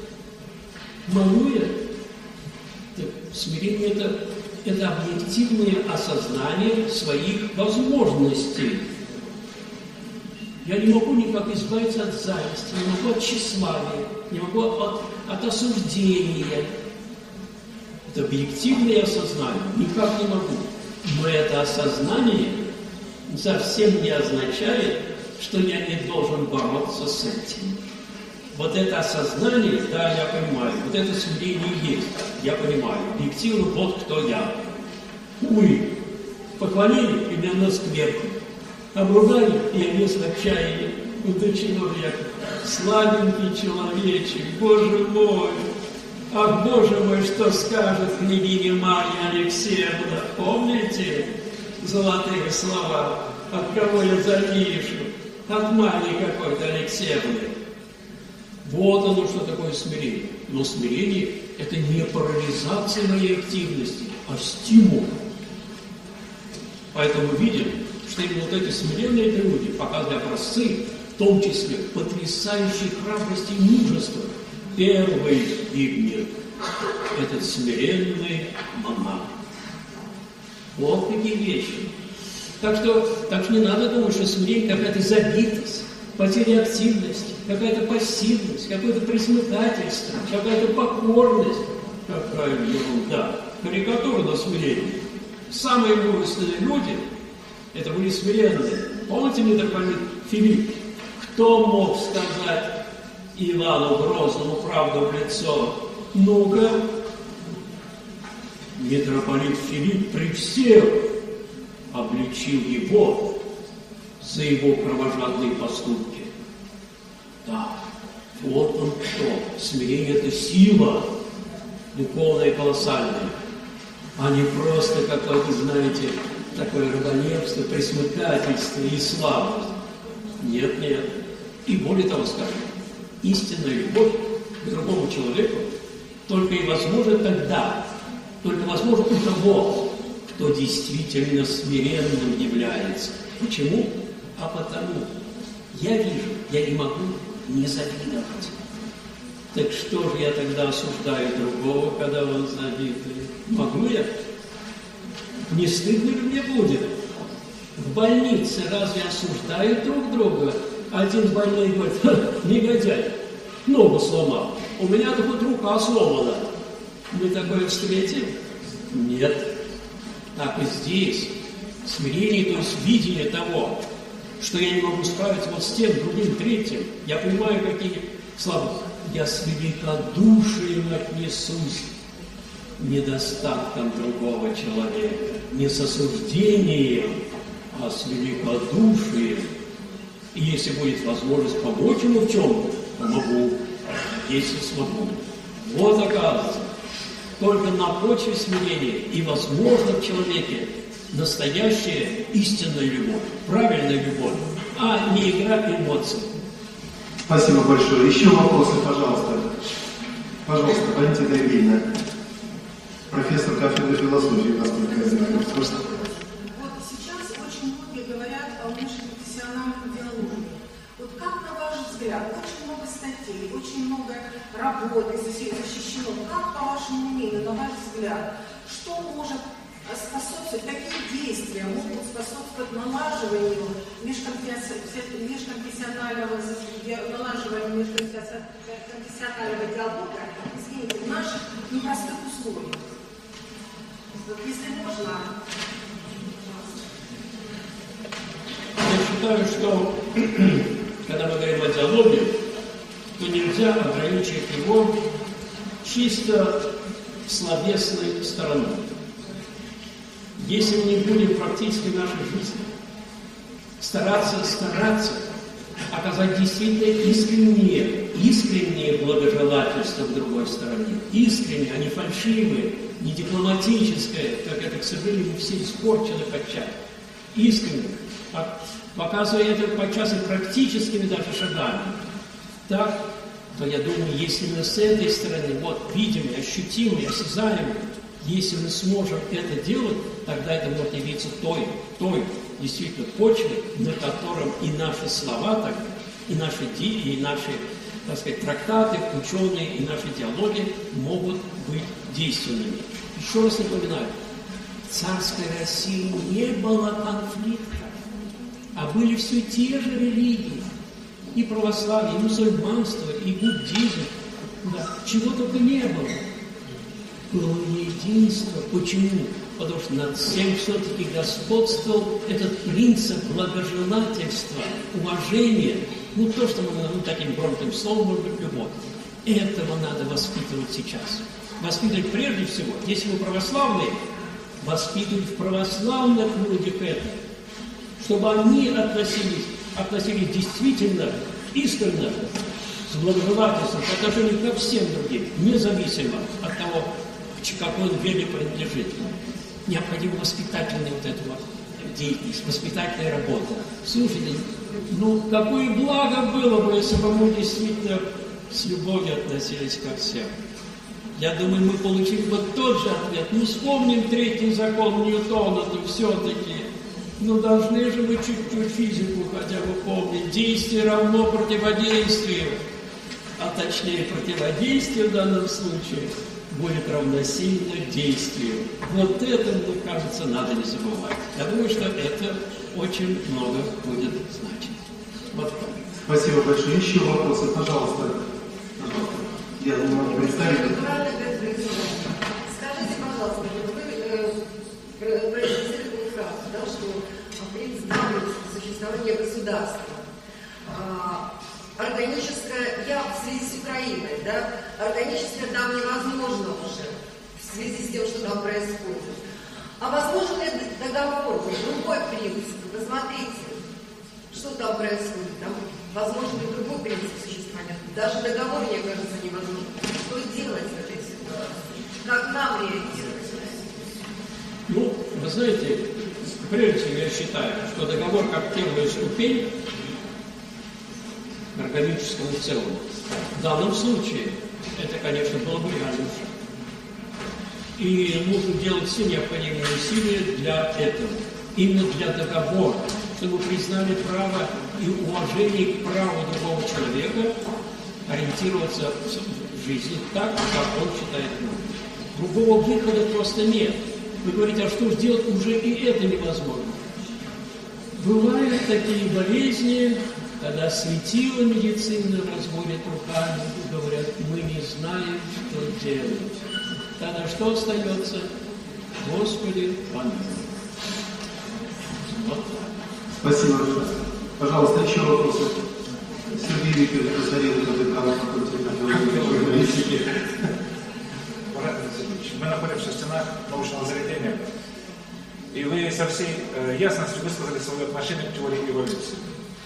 могу я? Так, смирение это, это объективное осознание своих возможностей. Я не могу никак избавиться от зависти, не могу от тщеславия, не могу от, от осуждения. Это объективное осознание. Никак не могу. Но это осознание совсем не означает, что я не должен бороться с этим. Вот это осознание, да, я понимаю, вот это смирение есть, я понимаю. Объективно, вот кто я. Увы, похвалили, и меня на скверку. Обругали, и я весь в отчаянии. Ну до чего же я слабенький человечек, Боже мой! Ах, Боже мой, что скажет княгиня Марья Алексеевна? Помните золотые слова? От кого я завишу? От Марьи какой-то Алексеевны. Вот оно, что такое смирение. Но смирение – это не парализация моей активности, а стимул. Поэтому видим, что именно вот эти смиренные люди показывают образцы, в том числе потрясающей храбрости и мужества. Первый гибнет этот смиренный монах. Вот какие вещи. Так что, так что не надо думать, что смирение какая-то забитость, потеря активности, какая-то пассивность, какое-то присмыкательство, какая-то покорность. Какая ерунда. Карикатура на смирение. Самые мужественные люди – это были смиренные. Помните митрополит Филипп? Кто мог сказать Ивану Грозному правду в лицо? Ну-ка, митрополит Филипп при всех обличил его за его кровожадные поступки. Да, вот он кто. Смирение – это сила духовная, колоссальная, а не просто какое-то, знаете, такое раболепство, присмыкательство и слабость. Нет, нет. И более того скажем, истинная любовь к другому человеку только и возможна тогда, только возможно у того, кто действительно смиренным является. Почему? А потому, я вижу, я не могу не завидовать. Так что же я тогда осуждаю другого, когда он завидует? Могу я? Не стыдно ли мне будет? В больнице разве осуждают друг друга? Один больной говорит: негодяй, ногу сломал. У меня-то хоть рука сломана. Мы такое встретим? Нет. Так и здесь. Смирение, то есть видение того, что я не могу справиться вот с тем, другим, третьим. Я понимаю, какие слабости. Я с великодушием отнесусь к недостаткам другого человека. Не с осуждением, а с великодушием. И если будет возможность помочь ему в чем-то, помогу, если смогу. Вот оказывается, только на почве смирения и возможно в человеке настоящая истинная любовь, правильная любовь, а не игра эмоций. Спасибо большое. Еще вопросы, пожалуйста. Пожалуйста, Валентина Евгеньевна, профессор кафедры философии, насколько я знаю. Вот сейчас очень многие говорят о межпрофессиональном диалоге. Вот как, на ваш взгляд, очень много статей, очень много работы защищено. Как, по вашему мнению, на ваш взгляд, что может способствовать, какие действия могут способствовать налаживанию межконфессионального, налаживанию межконфессионального диалога, извините, в наших непростых условиях? Вот, если можно. Я считаю, что когда мы говорим о диалоге, то нельзя ограничить его чисто словесной стороной. Если мы не будем практически в нашей жизни стараться, стараться оказать действительно искреннее, искреннее благожелательство к другой стороне, искреннее, а не фальшивое, не дипломатическое, как это, к сожалению, все испорчены подчас, искренне, показывая это подчас и практическими даже шагами, так, то я думаю, если мы с этой стороны, вот, видим, ощутим, осязаем, если мы сможем это делать, тогда это может явиться той, той действительно почвой, на котором и наши слова, так, и наши, и наши, так сказать, трактаты, ученые, и наши диалоги могут быть действенными. Еще раз напоминаю, в царской России не было конфликтов, а были все те же религии, и православие, и мусульманство, и буддизм, да, чего только не было. Было единство. Почему? потому что над всем все-таки господствовал этот принцип благожелательства, уважения, ну то, что мы ну, таким громким словом, может быть, любовь. Этого надо воспитывать сейчас. Воспитывать прежде всего, если вы православные, воспитывать в православных людях это, чтобы они относились, относились действительно, искренне, с благожелательством по отношению ко всем другим, независимо от того, к какой он вере принадлежит. Необходима воспитательная вот эта вот деятельность, воспитательная работа. Слушайте, ну какое благо было бы, если бы мы действительно с любовью относились ко всем. Я думаю, мы получили бы тот же ответ. Ну, вспомним третий закон Ньютона, то все-таки, ну, должны же мы чуть-чуть физику хотя бы помнить. Действие равно противодействию, а точнее противодействие в данном случае будет равносильно действию. Вот это, мне кажется, надо не забывать. Я думаю, что это очень много будет значить. Вот так. Спасибо большое. Еще вопросы, пожалуйста. Пожалуйста. Я не могу представить. Скажите, пожалуйста, вы произнесли такую фразу, да, что принцип существования государства. Органическое, я в связи с Украиной, да, органическое там невозможно уже, в связи с тем, что там происходит. А возможно ли договор, другой принцип? Вы смотрите, что там происходит, там возможно ли другой принцип существования. Даже договор, мне кажется, невозможно. Что делать в этой ситуации? Как нам реагировать? Ну, вы знаете, прежде всего я считаю, что договор как первая ступень органическому целому. В данном случае это, конечно, было бы реальным шагом. И нужно делать все необходимые усилия для этого. Именно для договора, чтобы признали право и уважение к праву другого человека ориентироваться в жизни так, как он считает нужным. Другого выхода просто нет. Вы говорите, а что же делать? Уже и это невозможно. Бывают такие болезни, когда светила медицины разводят руками и говорят, мы не знаем, что делать. Тогда что остается? Господи, помилуй. Вот так. Спасибо. Пожалуйста, еще вопросы. Сергей Викторович, посмотрели, который факультете политики. Мы находимся в стенах научного заведения, и вы со всей э, ясностью высказали свое отношение к теории эволюции.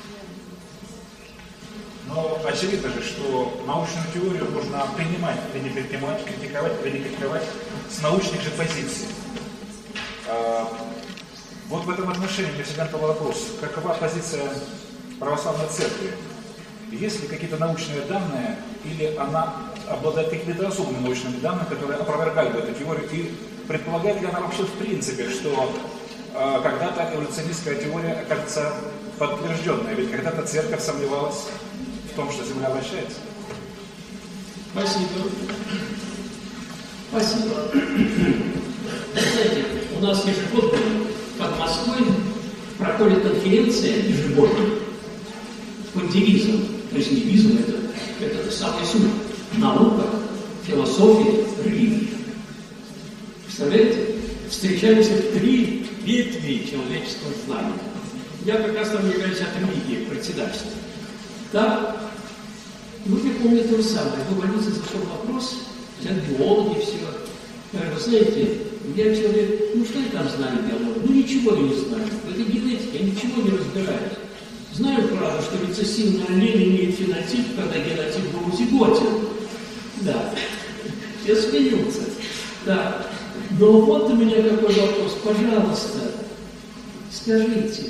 Но очевидно же, что научную теорию нужно принимать или не принимать, критиковать или не критиковать с научных же позиций. А, вот в этом отношении мне всегда был вопрос, какова позиция православной церкви? Есть ли какие-то научные данные, или она обладает какими-то особыми научными данными, которые опровергают эту теорию, и предполагает ли она вообще в принципе, что э, когда-то эволюционистская теория окажется подтвержденной, ведь когда-то церковь сомневалась в том, что Земля вращается. Спасибо. Спасибо. Знаете, у нас ежегодно под Москвой проходит конференция ежегодно под девизом, то есть не визом, это, это самый суть, наука, философия, религия. Представляете? Встречаемся три ветви человеческого знания. Я как раз там являюсь от религии, председательства. Да, ну я помню то же самое. В больнице зашел вопрос, взяли биологи, все. Я говорю, вы знаете, я человек, ну что я там знаю биологию? Ну ничего я не знаю. В этой генетике я ничего не разбираюсь. Знаю, правда, что рецессивный олень имеет фенотип, когда генотип гомозиготен. Да, все смеются. Да. Но вот у меня какой вопрос. Пожалуйста, скажите,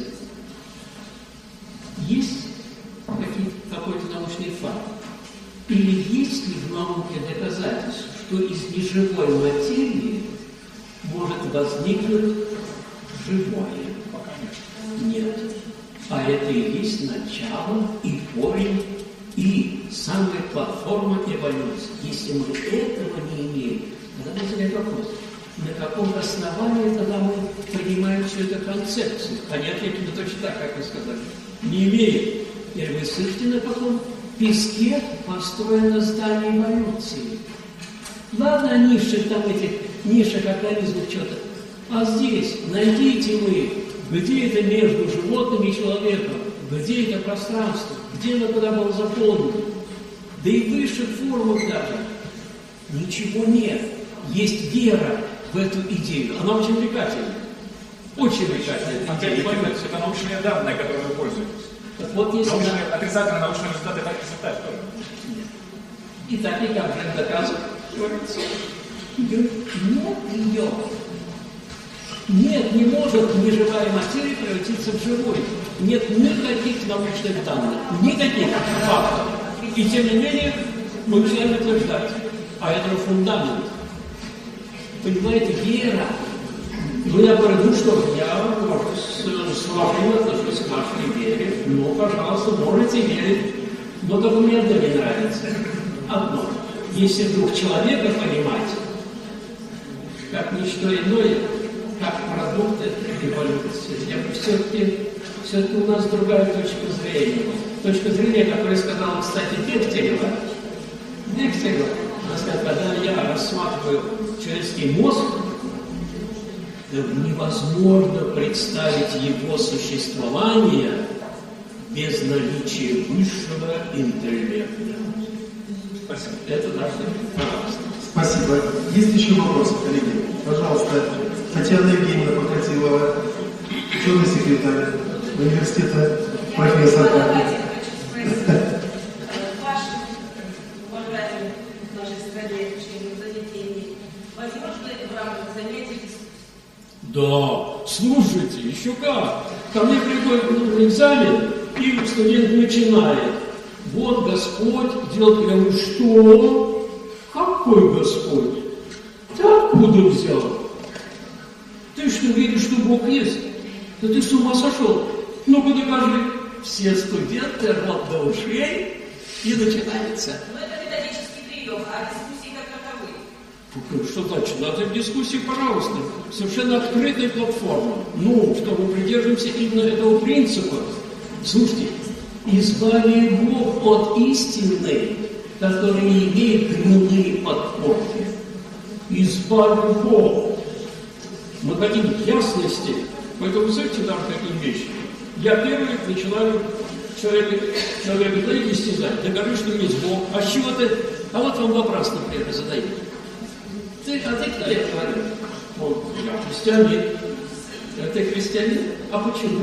есть какой-то научный факт? Или есть ли в науке доказательства, что из неживой материи может возникнуть живое? Нет. А это и есть начало, и корень, и самая платформа эволюции. Если мы этого не имеем, тогда возникает вопрос, на каком основании тогда мы принимаем всю эту концепцию? Они ответили точно так, как вы сказали. Не имеем. И вы слышите, на каком песке построено здание эволюции? Ладно, низших там этих, низших организмов что-то. А здесь найдите вы, где это между животным и человеком, где это пространство, где оно когда было заполнено. Да и в высших формах даже ничего нет. Есть вера в эту идею. Она очень увлекательна. Очень увлекательная идея. Это научные данные, которыми вы пользуетесь. Так вот, если научные, на... Отрицательные научные результаты так и результат тоже. И так и как же доказывать? Говорится. Нет ее. Нет, не может неживая материя превратиться в живой. Нет никаких научных данных, никаких фактов. И тем не менее мы начинаем утверждать. А это фундамент. Понимаете, вера. Ну, я говорю, ну что ж, я, может, с, с уважением отношусь к вашей вере. Ну, пожалуйста, можете верить. Но только мне одно не нравится. Одно. Если вдруг человека понимать, как ничто иное, как продукты эволюции, я бы все-таки, все-таки у нас другая точка зрения. Точка зрения, которую сказал, кстати, Бехтерева. Бехтерева, она сказала, когда я рассматриваю человеческий мозг, невозможно представить его существование без наличия высшего интеллекта. Спасибо. Это наше. Пожалуйста. Спасибо. Есть еще вопросы, коллеги? Пожалуйста, Татьяна Евгеньевна Покатилова, ученый секретарь университета, профессор. Да, слушайте, еще как. Ко мне приходит на экзамен, и студент начинает. Вот Господь делает, я говорю, что? Какой Господь? Ты откуда взял? Ты что, веришь, что Бог есть? Да ты с ума сошел? Ну-ка докажи. Все студенты рот до ушей, и начинается. Ну это методический прием, а дискуссии как таковые. Что значит? Надо в дискуссии, пожалуйста. Совершенно открытая платформа. Ну, что мы придерживаемся именно этого принципа. Слушайте, избави Бог от истины, которая не имеет гнилые подпорки. Избави Бог. Мы хотим ясности. Поэтому, знаете, даже такие вещи. Я первый начинаю человека, человека да, истязать. Докажи, что есть Бог. А с чего ты? А вот вам вопрос, например, задают. Ты, а ты кто, я говорю? Вот, я христианин. А ты христианин? А почему?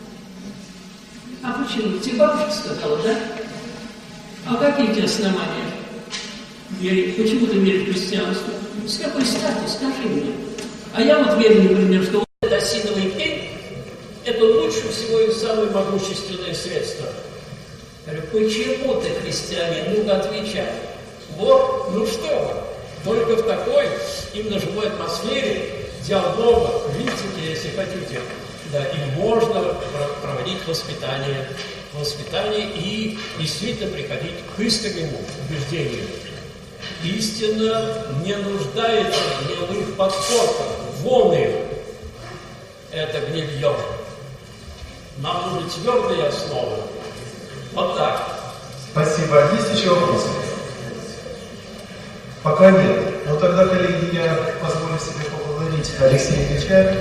А почему? Тебе бабушка сказала, да? А какие у тебя основания верить? Почему ты веришь в христианство? С какой стати? Скажи мне. А я вот верю, например, что вот этот осиновый пень – это лучше всего и самое могущественное средство. Я говорю, почему ты христианин? Ну-ка отвечай. Вот, ну что вы? Только в такой именно живой атмосфере диалога, критики, если хотите, да, и можно проводить воспитание, воспитание и действительно приходить к искреннему убеждению. Истина не нуждается в гнилых подпорках, вон их, это гнилье. Нам нужны твердые основы. Вот так. Спасибо. Есть еще вопросы? Пока нет. Но тогда, коллеги, я позволю себе поблагодарить Алексея Ильича